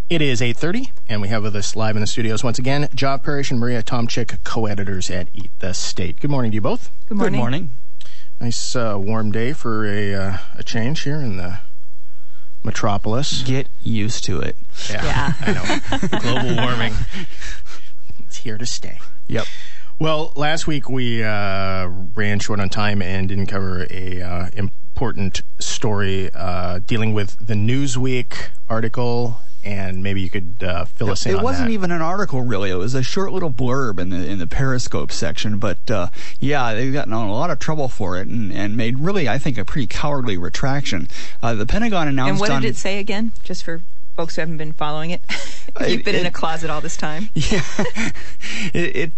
It is 8:30, and we have with us live in the studios once again, Job Parrish and Maria Tomczyk, co-editors at Eat the State. Good morning to you both. Good morning. Good morning. Nice warm day for a change here in the metropolis. Get used to it. Yeah. I know. Global warming. It's here to stay. Yep. Well, last week we ran short on time and didn't cover a important story dealing with the Newsweek article, and maybe you could fill us in on that. It wasn't even an article, really. It was a short little blurb in the Periscope section. But, they've gotten in a lot of trouble for it and made, really, I think, a pretty cowardly retraction. The Pentagon announced And what did it say again, just for folks who haven't been following it? You've been in a closet all this time. Yeah. It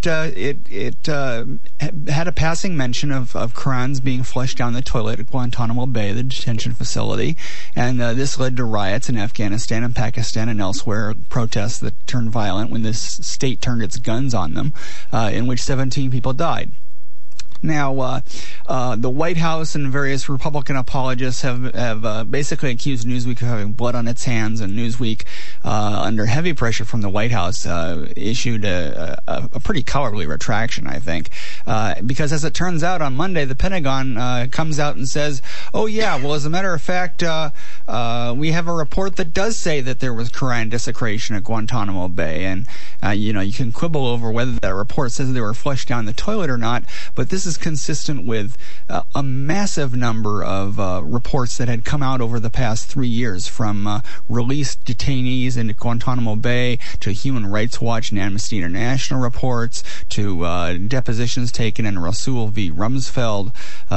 had a passing mention of Qurans being flushed down the toilet at Guantanamo Bay, the detention facility, and this led to riots in Afghanistan and Pakistan and elsewhere, protests that turned violent when this state turned its guns on them, in which 17 people died. Now, the White House and various Republican apologists have basically accused Newsweek of having blood on its hands, and Newsweek, under heavy pressure from the White House, issued a pretty cowardly retraction, I think, because as it turns out, on Monday, the Pentagon comes out and says, "Oh yeah, well, as a matter of fact, we have a report that does say that there was Quran desecration at Guantanamo Bay, and you can quibble over whether that report says they were flushed down the toilet or not, but this is consistent with a massive number of reports that had come out over the past 3 years, from released detainees in Guantanamo Bay to Human Rights Watch and Amnesty International reports to depositions taken in Rasul v. Rumsfeld,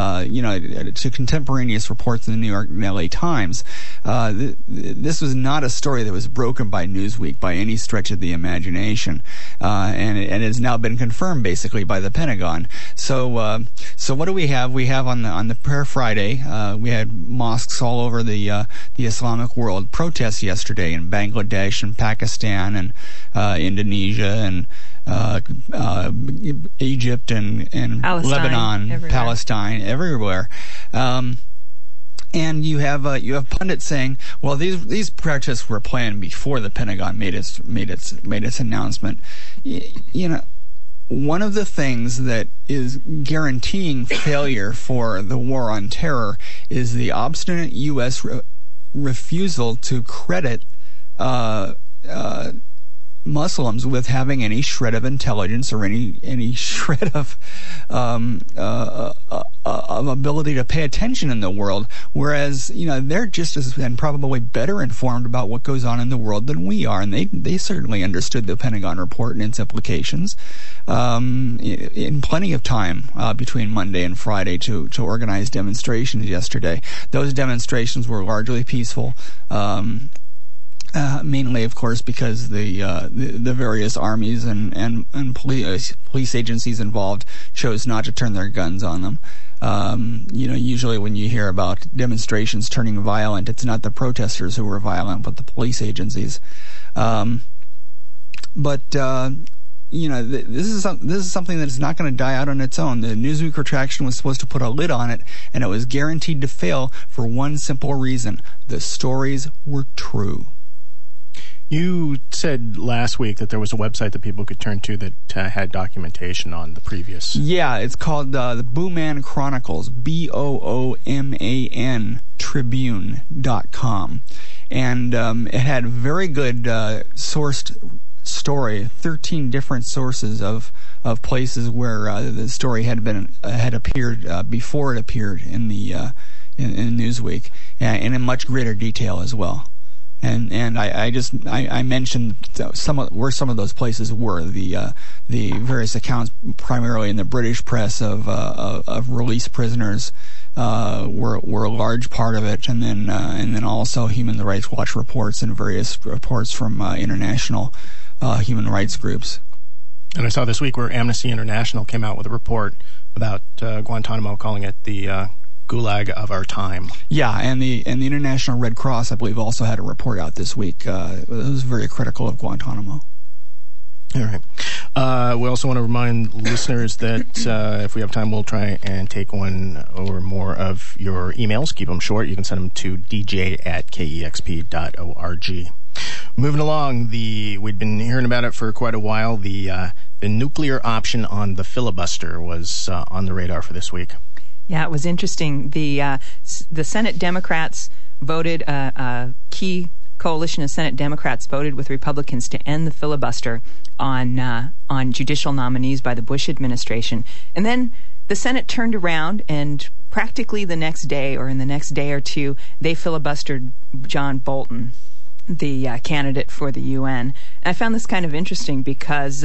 to contemporaneous reports in the New York and LA Times. This was not a story that was broken by Newsweek by any stretch of the imagination, and it has now been confirmed basically by the Pentagon. So what do we have? We have on the Prayer Friday, we had mosques all over the Islamic world protests yesterday in Bangladesh and Pakistan and Indonesia and Egypt and Palestine, Lebanon, everywhere. Palestine, everywhere. And you have pundits saying, well, these protests were planned before the Pentagon made its announcement. One of the things that is guaranteeing failure for the war on terror is the obstinate U.S. refusal to credit Muslims with having any shred of intelligence or any shred of ability to pay attention in the world, whereas they're just as and probably better informed about what goes on in the world than we are, and they certainly understood the Pentagon report and its implications in plenty of time between Monday and Friday to organize demonstrations yesterday. Those demonstrations were largely peaceful. Mainly, of course, because the various armies and police agencies involved chose not to turn their guns on them. Usually when you hear about demonstrations turning violent, it's not the protesters who were violent, but the police agencies. This is something that is not going to die out on its own. The Newsweek retraction was supposed to put a lid on it, and it was guaranteed to fail for one simple reason: the stories were true. You said last week that there was a website that people could turn to that had documentation on the previous. Yeah, it's called the Booman Chronicles, BOOMAN Tribune.com. And it had very good sourced story, 13 different sources of places where the story had appeared before it appeared in the in Newsweek, and in much greater detail as well. And I mentioned where some of those places were. The various accounts, primarily in the British press, of released prisoners were a large part of it, and then also Human Rights Watch reports and various reports from international human rights groups. And I saw this week where Amnesty International came out with a report about Guantanamo, calling it the Gulag of our time. Yeah, and the International Red Cross, I believe, also had a report out this week. It was very critical of Guantanamo. All right. We also want to remind listeners that if we have time, we'll try and take one or more of your emails. Keep them short. You can send them to dj@kexp.org. Moving along, we'd been hearing about it for quite a while. The nuclear option on the filibuster was on the radar for this week. Yeah, it was interesting. The Senate Democrats voted, a key coalition of Senate Democrats voted with Republicans to end the filibuster on judicial nominees by the Bush administration. And then the Senate turned around and practically the next day or in the next day or two, they filibustered John Bolton, the candidate for the UN. And I found this kind of interesting because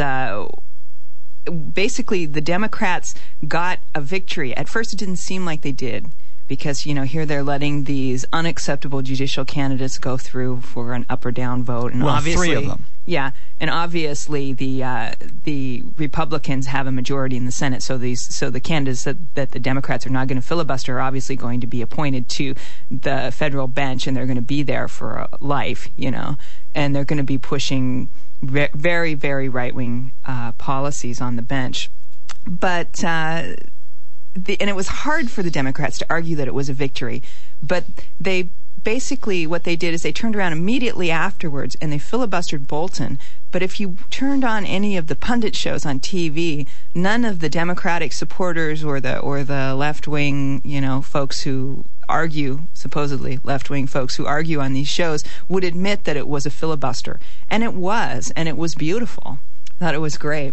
basically the Democrats got a victory. At first it didn't seem like they did because, here they're letting these unacceptable judicial candidates go through for an up or down vote. And obviously, 3 of them. Yeah, and obviously the Republicans have a majority in the Senate, so the candidates that the Democrats are not going to filibuster are obviously going to be appointed to the federal bench, and they're going to be there for life, and they're going to be pushing very, very right-wing policies on the bench. But and it was hard for the Democrats to argue that it was a victory, but they basically what they did is they turned around immediately afterwards and they filibustered Bolton. But if you turned on any of the pundit shows on TV, none of the Democratic supporters or the left-wing, folks who argue, supposedly left-wing folks who argue on these shows, would admit that it was a filibuster. And it was beautiful. I thought it was great.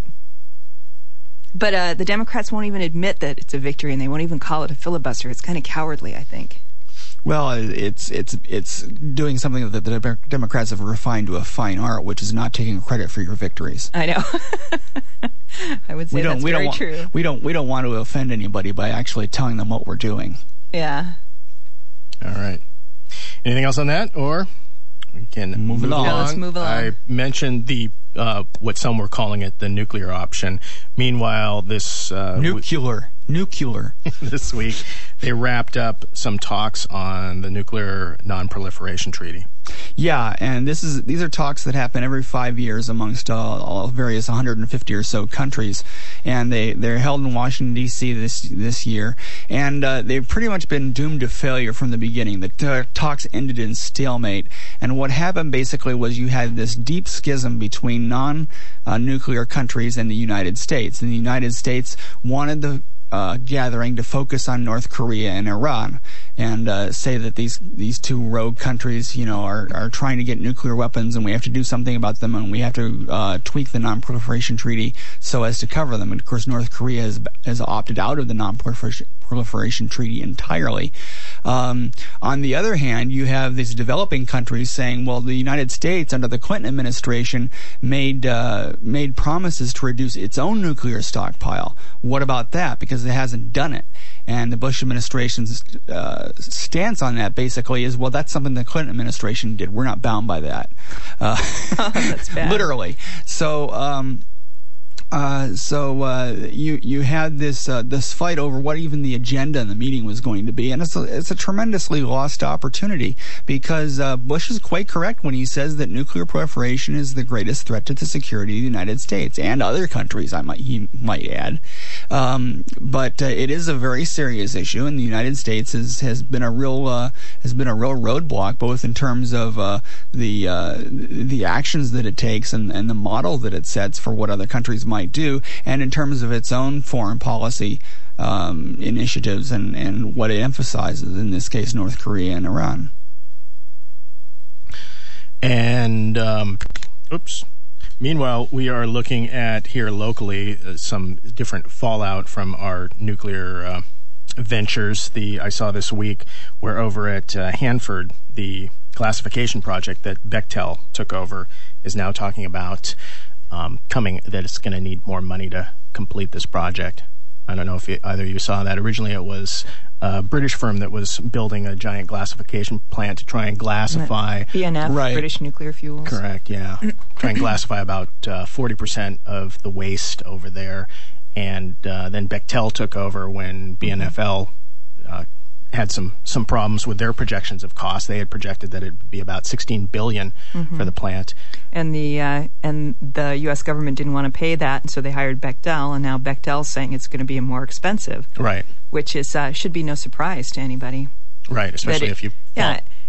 But the Democrats won't even admit that it's a victory, and they won't even call it a filibuster. It's kind of cowardly, I think. Well, it's doing something that the Democrats have refined to a fine art, which is not taking credit for your victories. I know. I would say that's very true. We don't want to offend anybody by actually telling them what we're doing. Yeah. All right. Anything else on that, or we can move along? No, let's move along. I mentioned the what some were calling it the nuclear option. Meanwhile, this nuclear. This week, they wrapped up some talks on the Nuclear Non-Proliferation Treaty. Yeah, and these are talks that happen every 5 years amongst all various 150 or so countries, and they're held in Washington D.C. this year, and they've pretty much been doomed to failure from the beginning. The talks ended in stalemate, and what happened basically was you had this deep schism between non-nuclear countries and the United States, and the United States wanted the gathering to focus on North Korea and Iran, and say that these two rogue countries, are trying to get nuclear weapons, and we have to do something about them, and we have to tweak the Non-Proliferation Treaty so as to cover them. And of course, North Korea has opted out of the Non-Proliferation Treaty entirely. On the other hand, you have these developing countries saying, well, the United States under the Clinton administration made promises to reduce its own nuclear stockpile. What about that? Because it hasn't done it. And the Bush administration's stance on that basically is, well, that's something the Clinton administration did. We're not bound by that. That's bad. Literally. So you had this fight over what even the agenda in the meeting was going to be, and it's a tremendously lost opportunity, because Bush is quite correct when he says that nuclear proliferation is the greatest threat to the security of the United States and other countries. He might add, but it is a very serious issue, and the United States has been a real roadblock, both in terms of the actions that it takes and the model that it sets for what other countries might do, and in terms of its own foreign policy initiatives and what it emphasizes, in this case North Korea and Iran. And meanwhile, we are looking at here locally some different fallout from our nuclear ventures. I saw this week where over at Hanford, the classification project that Bechtel took over is now talking about that it's going to need more money to complete this project. I don't know if either of you saw that. Originally, it was a British firm that was building a giant glassification plant to try and glassify... BNF, right. British Nuclear Fuels. Correct, yeah. Try and glassify about 40% of the waste over there. And then Bechtel took over when BNFL had some problems with their projections of cost. They had projected that it would be about $16 billion for the plant. And the U.S. government didn't want to pay that, and so they hired Bechtel, and now Bechtel's saying it's going to be more expensive. Right. Which is should be no surprise to anybody. Right, especially if you... Yeah,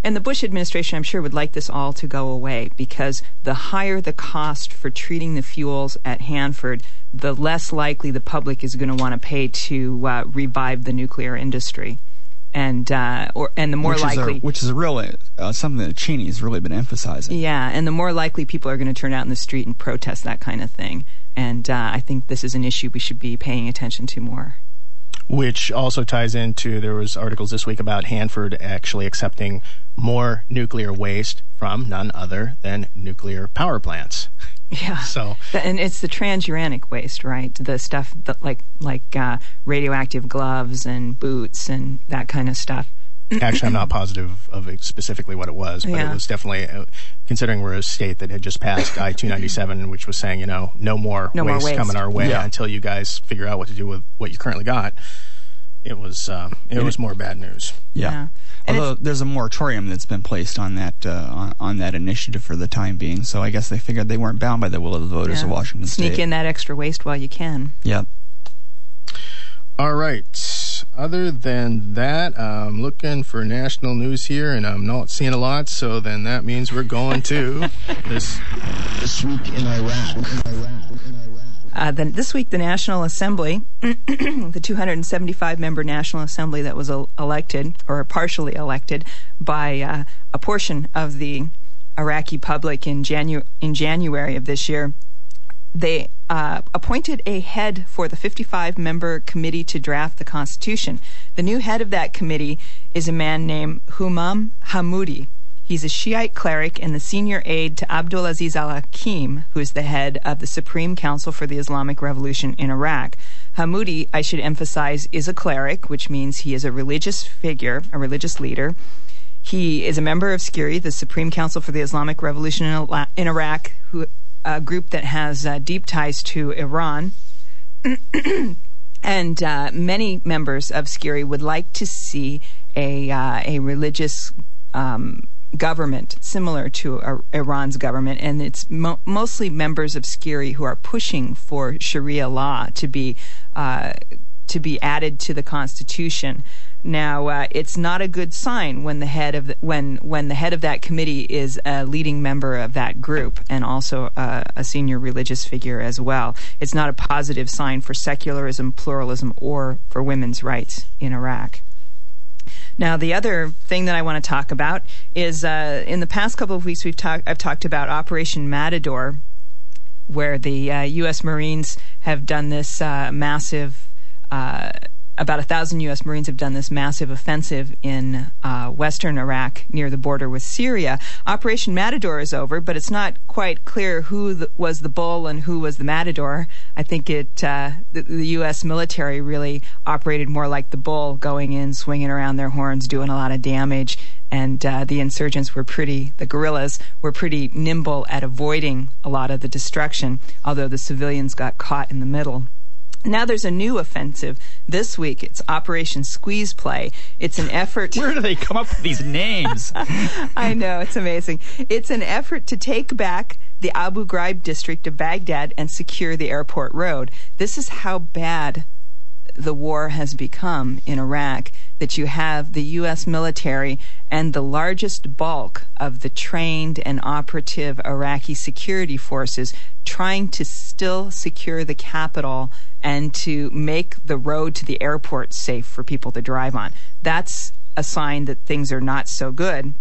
And the Bush administration, I'm sure, would like this all to go away, because the higher the cost for treating the fuels at Hanford, the less likely the public is going to want to pay to revive the nuclear industry. And the more likely, which is really something that Cheney's really been emphasizing. Yeah, and the more likely people are going to turn out in the street and protest that kind of thing. And I think this is an issue we should be paying attention to more. Which also ties into, there was articles this week about Hanford actually accepting more nuclear waste from none other than nuclear power plants. Yeah. So, and it's the transuranic waste, right? The stuff that like radioactive gloves and boots and that kind of stuff. Actually, I'm not positive of specifically what it was, but it was definitely, considering we're a state that had just passed I-297, which was saying, no more waste coming our way until you guys figure out what to do with what you currently got. It was more bad news. Yeah. Although there's a moratorium that's been placed on that on that initiative for the time being, so I guess they figured they weren't bound by the will of the voters of Washington State. Sneak in that extra waste while you can. Yep. All right. Other than that, I'm looking for national news here, and I'm not seeing a lot, so then that means we're going to This Week in Iraq. This week, the National Assembly, the 275-member National Assembly that was elected, or partially elected, by a portion of the Iraqi public in January of this year, they appointed a head for the 55-member committee to draft the Constitution. The new head of that committee is a man named Humam Hammoudi. He's a Shiite cleric and the senior aide to Abdulaziz al-Hakim, who is the head of the Supreme Council for the Islamic Revolution in Iraq. Hammoudi, I should emphasize, is a cleric, which means he is a religious figure, a religious leader. He is a member of SCIRI, the Supreme Council for the Islamic Revolution in Iraq, a group that has deep ties to Iran. And many members of SCIRI would like to see a religious government similar to Iran's government, and it's mostly members of SCIRI who are pushing for Sharia law to be added to the Constitution. Now, it's not a good sign when the head of when the head of that committee is a leading member of that group and also a senior religious figure as well. It's not a positive sign for secularism, pluralism, or for women's rights in Iraq. Now, the other thing that I want to talk about is in the past couple of weeks I've talked about Operation Matador, where the U.S. Marines have done this massive. About 1,000 U.S. Marines have done this massive offensive in western Iraq near the border with Syria. Operation Matador is over, but it's not quite clear who was the bull and who was the matador. I think the U.S. military really operated more like the bull, going in, swinging around their horns, doing a lot of damage, and the insurgents the guerrillas were pretty nimble at avoiding a lot of the destruction, although the civilians got caught in the middle. Now there's a new offensive this week. It's Operation Squeeze Play. It's an effort... Where do they come up with these names? I know, it's amazing. It's an effort to take back the Abu Ghraib district of Baghdad and secure the airport road. This is how bad the war has become in Iraq, that you have the U.S. military and the largest bulk of the trained and operative Iraqi security forces trying to still secure the capital and to make the road to the airport safe for people to drive on. That's a sign that things are not so good.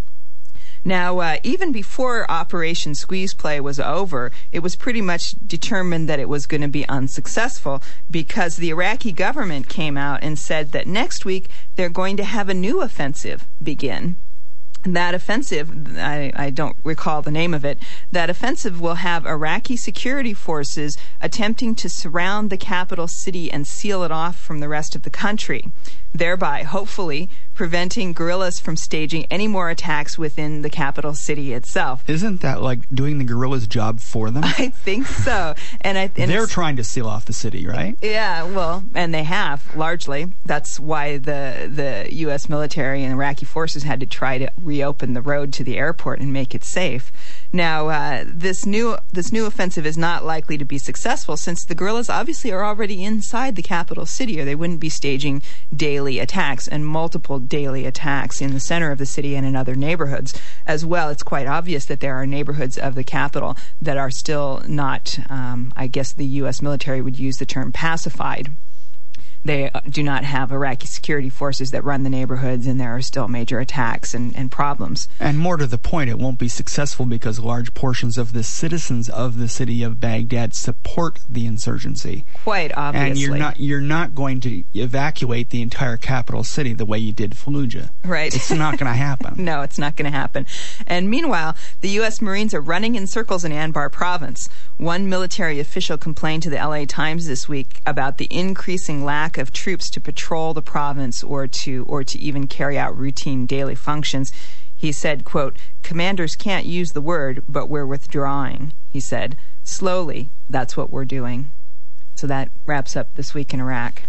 Now, even before Operation Squeeze Play was over, it was pretty much determined that it was going to be unsuccessful, because the Iraqi government came out and said that next week they're going to have a new offensive begin. That offensive, I don't recall the name of it, that offensive will have Iraqi security forces attempting to surround the capital city and seal it off from the rest of the country, thereby, hopefully, preventing guerrillas from staging any more attacks within the capital city itself. Isn't that like doing the guerrillas' job for them? I think so. And they're trying to seal off the city, right? Yeah, well, and they have, largely. That's why the U.S. military and Iraqi forces had to try to reopen the road to the airport and make it safe. Now, this new offensive is not likely to be successful, since the guerrillas obviously are already inside the capital city, or they wouldn't be staging daily attacks, and multiple daily attacks in the center of the city and in other neighborhoods as well. It's quite obvious that there are neighborhoods of the capital that are still not, I guess the U.S. military would use the term pacified. They do not have Iraqi security forces that run the neighborhoods, and there are still major attacks and problems. And more to the point, it won't be successful because large portions of the citizens of the city of Baghdad support the insurgency. Quite obviously. And you're not going to evacuate the entire capital city the way you did Fallujah. Right. It's not going to happen. No, it's not going to happen. And meanwhile, the U.S. Marines are running in circles in Anbar province. One military official complained to the L.A. Times this week about the increasing lack of troops to patrol the province or to even carry out routine daily functions. He said, quote, "Commanders can't use the word, but we're withdrawing," he said. "Slowly, that's what we're doing." So that wraps up This Week in Iraq.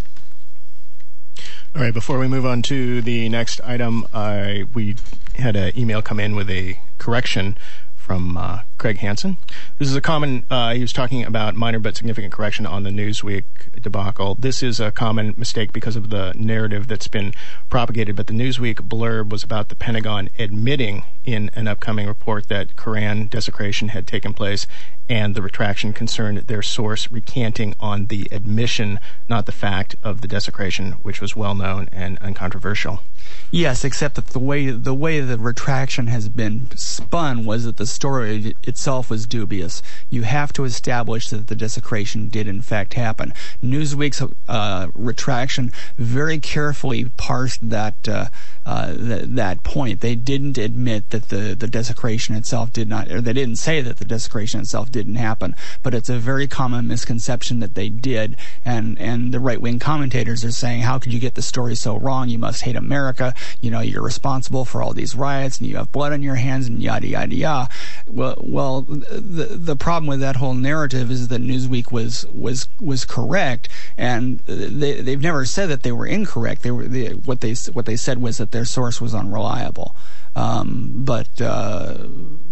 All right, before we move on to the next item, we had an email come in with a correction from Craig Hansen. This is a common, he was talking about minor but significant correction on the Newsweek debacle. This is a common mistake because of the narrative that's been propagated, but the Newsweek blurb was about the Pentagon admitting in an upcoming report that Quran desecration had taken place, and the retraction concerned their source recanting on the admission, not the fact of the desecration, which was well known and uncontroversial. Yes, except that the way the retraction has been spun was that the story itself was dubious. You have to establish that the desecration did in fact happen. Newsweek's retraction very carefully parsed that point. They didn't admit that the desecration itself did not, or they didn't say that the desecration itself didn't happen, but it's a very common misconception that they did, and the right-wing commentators are saying, how could you get the story so wrong? You must hate America. You know, you're responsible for all these riots, and you have blood on your hands, and yada, yada, yada. Well, the problem with that whole narrative is that Newsweek was correct, and they've never said that they were incorrect. What they said was that their source was unreliable. But yeah,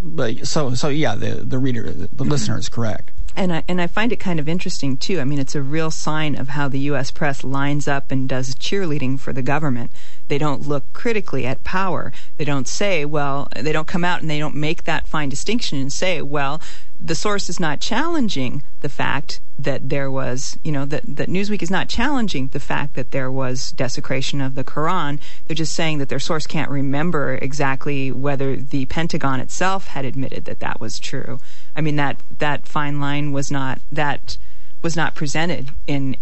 the reader, the listener is correct. And I find it kind of interesting too. I mean, it's a real sign of how the U.S. press lines up and does cheerleading for the government. They don't look critically at power. They don't say, well, they don't come out and they don't make that fine distinction and say, well, the source is not challenging the fact that there was, that Newsweek is not challenging the fact that there was desecration of the Quran. They're just saying that their source can't remember exactly whether the Pentagon itself had admitted that that was true. I mean, that fine line was not presented in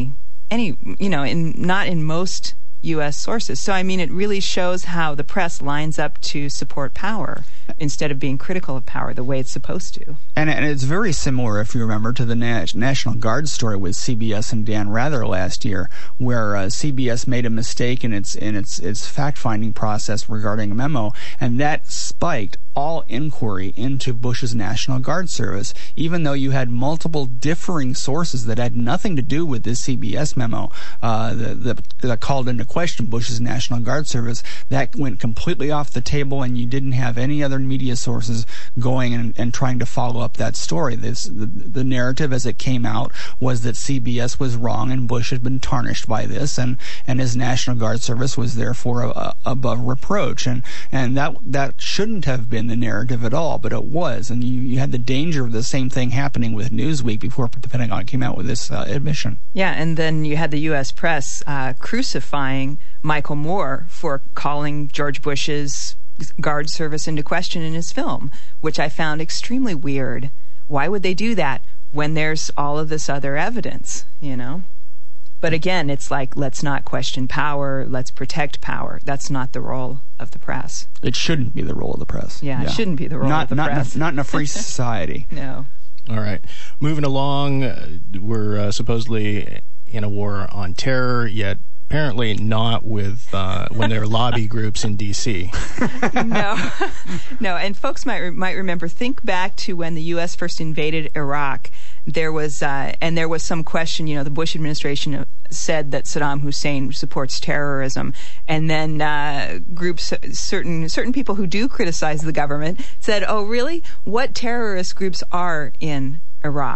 not in most U.S. sources. So, I mean, it really shows how the press lines up to support power instead of being critical of power the way it's supposed to. And it's very similar, if you remember, to the National Guard story with CBS and Dan Rather last year, where CBS made a mistake in its fact-finding process regarding a memo, and that spiked all inquiry into Bush's National Guard service, even though you had multiple differing sources that had nothing to do with this CBS memo that called into question Bush's National Guard service. That went completely off the table, and you didn't have any other media sources going and trying to follow up that story. The narrative as it came out was that CBS was wrong and Bush had been tarnished by this, and his National Guard service was therefore above reproach, and that shouldn't have been the narrative at all, but it was, and you had the danger of the same thing happening with Newsweek before the Pentagon came out with this admission. Yeah, and then you had the U.S. press crucifying Michael Moore for calling George Bush's Guard service into question in his film, which I found extremely weird. Why would they do that when there's all of this other evidence, But again, it's like, let's not question power, let's protect power. That's not the role of the press. It shouldn't be the role of the press. Yeah, it shouldn't be the role of the press. Not in a free society. No. All right. Moving along, we're supposedly in a war on terror, yet apparently not with when there are lobby groups in D.C. No. And folks might remember, think back to when the U.S. first invaded Iraq. There was some question. The Bush administration said that Saddam Hussein supports terrorism, and then groups, certain people who do criticize the government, said, "Oh, really? What terrorist groups are in Iraq?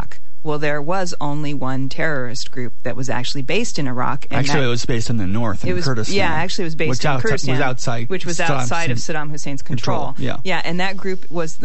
Well, there was only one terrorist group that was actually based in Iraq. And actually, it was based in the north, in Kurdistan. Yeah, actually, it was based in Kurdistan, which was outside of Saddam Hussein's control. Yeah, and that group was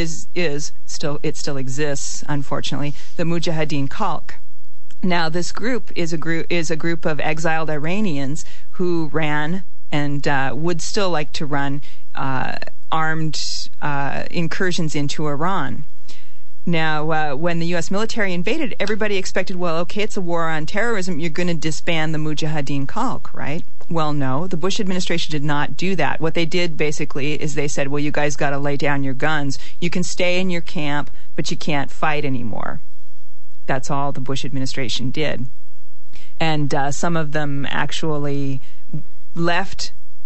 it still exists, unfortunately, the Mujahideen Khalq. Now, this group is a group of exiled Iranians who ran and would still like to run armed incursions into Iran. Now, when the U.S. military invaded, everybody expected, well, okay, it's a war on terrorism. You're going to disband the Mujahideen Khalq, right? Well, no, the Bush administration did not do that. What they did, basically, is they said, well, you guys got to lay down your guns. You can stay in your camp, but you can't fight anymore. That's all the Bush administration did. And some of them actually left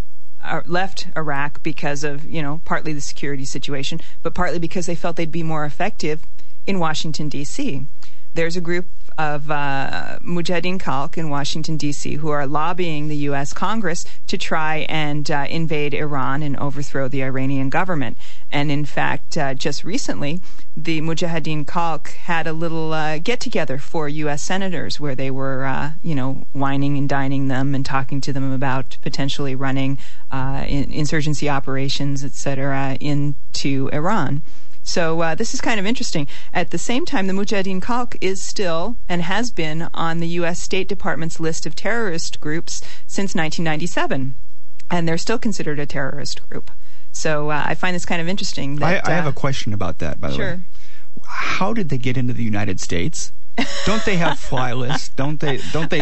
Iraq because of, partly the security situation, but partly because they felt they'd be more effective in Washington, D.C. There's a group of Mujahideen Khalq in Washington, D.C. who are lobbying the U.S. Congress to try and invade Iran and overthrow the Iranian government. And in fact, just recently, the Mujahideen Khalq had a little get-together for U.S. senators where they were, whining and dining them and talking to them about potentially running insurgency operations, etc., into Iran. So this is kind of interesting. At the same time, the Mujahideen Khalq is still and has been on the U.S. State Department's list of terrorist groups since 1997, and they're still considered a terrorist group. So I find this kind of interesting. I have a question about that, by the way. How did they get into the United States? Don't they have fly lists? Don't they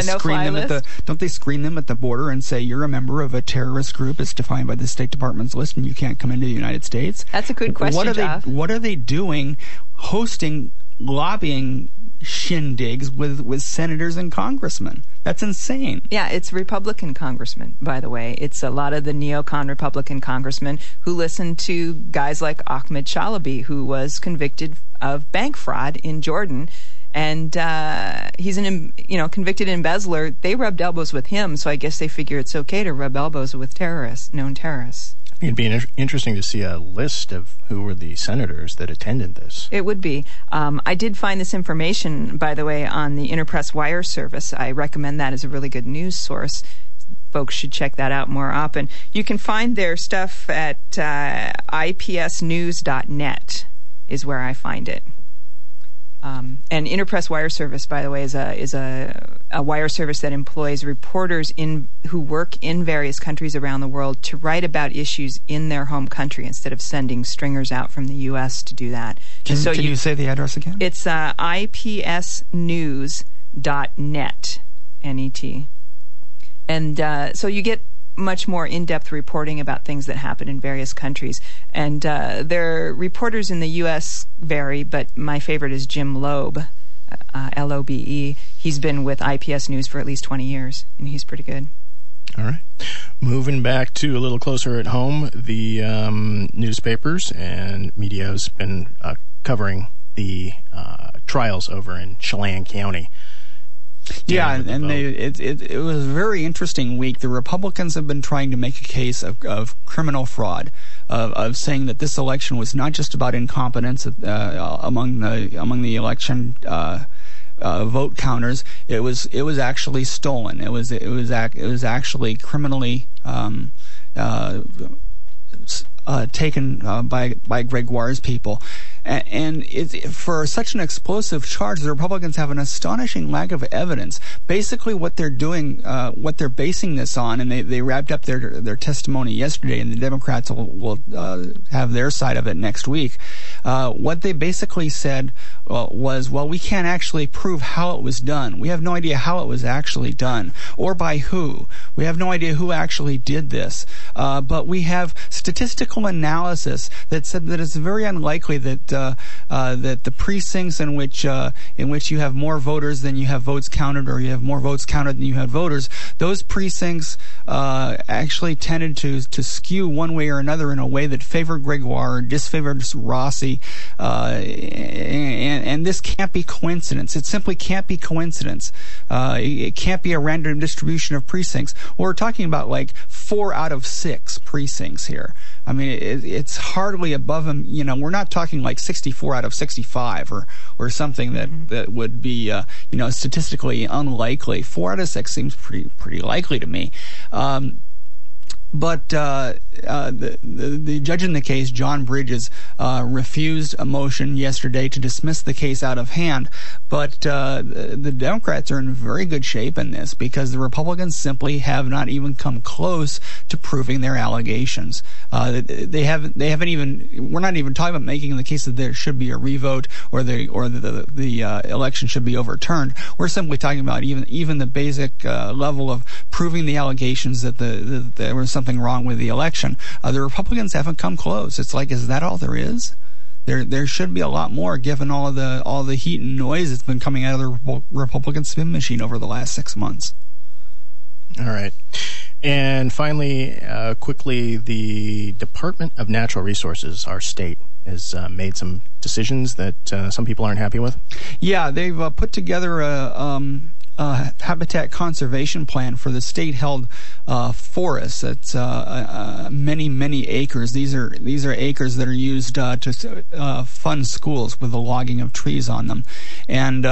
screen them at the border and say you're a member of a terrorist group as defined by the State Department's list and you can't come into the United States? That's a good question, Jeff. What are they doing hosting lobbying shindigs with senators and congressmen? That's insane. Yeah, it's Republican congressmen, by the way. It's a lot of the neocon Republican congressmen who listen to guys like Ahmed Chalabi, who was convicted of bank fraud in Jordan. And he's an convicted embezzler. They rubbed elbows with him, so I guess they figure it's okay to rub elbows with known terrorists. It'd be interesting to see a list of who were the senators that attended this. It would be. I did find this information, by the way, on the Interpress Wire service. I recommend that as a really good news source. Folks should check that out more often. You can find their stuff at ipsnews.net is where I find it. And Interpress Wire Service, by the way, is a wire service that employs reporters who work in various countries around the world to write about issues in their home country instead of sending stringers out from the U.S. to do that. Can you say the address again? It's ipsnews.net, N-E-T. And so you get much more in-depth reporting about things that happen in various countries. And their reporters in the U.S. vary, but my favorite is Jim Loeb, L-O-B-E. He's been with IPS News for at least 20 years, and he's pretty good. All right. Moving back to a little closer at home, the newspapers and media has been covering the trials over in Chelan County. Yeah, and it was a very interesting week. The Republicans have been trying to make a case of criminal fraud, of saying that this election was not just about incompetence among the election vote counters. It was actually stolen. It was actually criminally taken by Gregoire's people. And for such an explosive charge, the Republicans have an astonishing lack of evidence. Basically, what they're doing, what they're basing this on, and they wrapped up their testimony yesterday, and the Democrats will have their side of it next week. What they basically said was, well, we can't actually prove how it was done. We have no idea how it was actually done, or by who. We have no idea who actually did this. But we have statistical analysis that said that it's very unlikely that the precincts in which you have more voters than you have votes counted, or you have more votes counted than you have voters, those precincts actually tended to skew one way or another in a way that favored Gregoire or disfavored Rossi, and and this can't be coincidence. It simply can't be coincidence. It can't be a random distribution of precincts. We're talking about like 4 out of 6 precincts here. I mean, it's hardly above them. We're not talking like 64 out of 65 or something that would be statistically unlikely. 4 out of 6 seems pretty likely to me. But the judge in the case, John Bridges, refused a motion yesterday to dismiss the case out of hand. But the Democrats are in very good shape in this because the Republicans simply have not even come close to proving their allegations. They haven't even. We're not even talking about making the case that there should be a revote or the election should be overturned. We're simply talking about even the basic level of proving the allegations that there was something wrong with the election. The Republicans haven't come close. It's like, is that all there is? There should be a lot more, given all the heat and noise that's been coming out of the Republican spin machine over the last 6 months. All right. And finally, quickly, the Department of Natural Resources, our state, has made some decisions that some people aren't happy with. Yeah, they've put together a habitat conservation plan for the state-held forests. It's many acres. These are acres that are used to fund schools with the logging of trees on them, and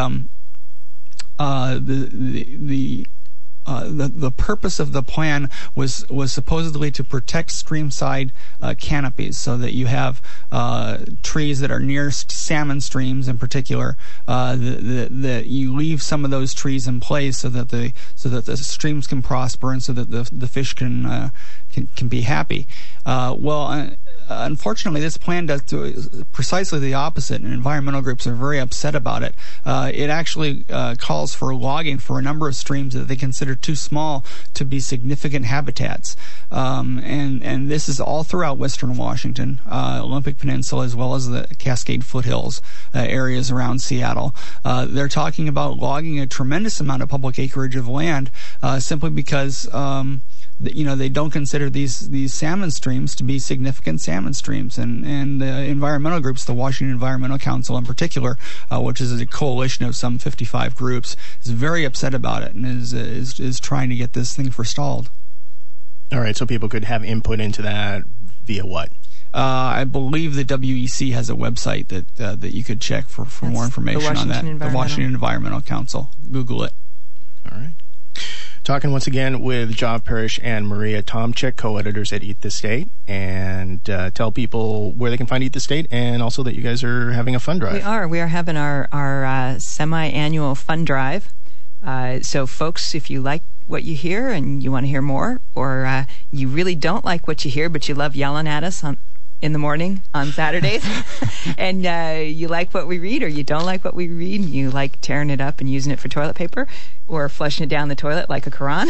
the purpose of the plan was supposedly to protect streamside canopies, so that you have trees that are near salmon streams in particular, that you leave some of those trees in place so that the streams can prosper and so that the fish can be happy. Unfortunately, this plan does precisely the opposite, and environmental groups are very upset about it. It actually calls for logging for a number of streams that they consider too small to be significant habitats. And this is all throughout western Washington, Olympic Peninsula, as well as the Cascade Foothills areas around Seattle. They're talking about logging a tremendous amount of public acreage of land simply because they don't consider these salmon streams to be significant salmon streams, and environmental groups, the Washington Environmental Council in particular, which is a coalition of some 55 groups, is very upset about it and is trying to get this thing forestalled. All right, so people could have input into that via what? I believe the WEC has a website that you could check for more information on that. The Washington Environmental Council. Google it. All right. Talking once again with John Parrish and Maria Tomczyk, co-editors at Eat the State, and tell people where they can find Eat the State, and also that you guys are having a fund drive. We are having our semi-annual fund drive. So folks, if you like what you hear and you want to hear more, or you really don't like what you hear but you love yelling at us in the morning on Saturdays, and you like what we read, or you don't like what we read, and you like tearing it up and using it for toilet paper, or flushing it down the toilet like a Quran,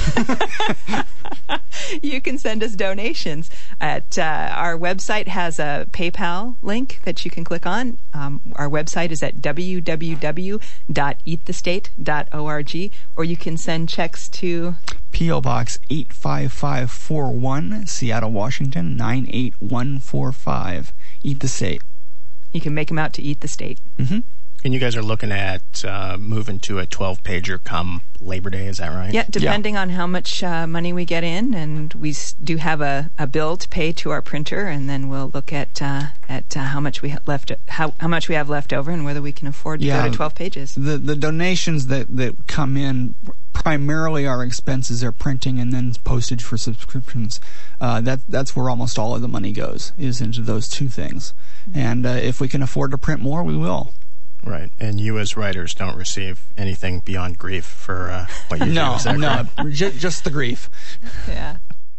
you can send us donations. Our website has a PayPal link that you can click on. Our website is at www.eatthestate.org, or you can send checks to P.O. Box 85541, Seattle, Washington 98145. Eat the State. You can make them out to Eat the State. Mm-hmm. And you guys are looking at moving to a 12-pager come Labor Day, is that right? Yeah, depending on how much money we get in, and we do have a bill to pay to our printer, and then we'll look at how much we have left over, and whether we can afford to go to 12 pages. The donations that come in primarily are expenses, are printing and then postage for subscriptions. That's where almost all of the money goes, is into those two things. Mm-hmm. And if we can afford to print more, we will. Right, and you as writers don't receive anything beyond grief for what you do. No, just the grief. Yeah.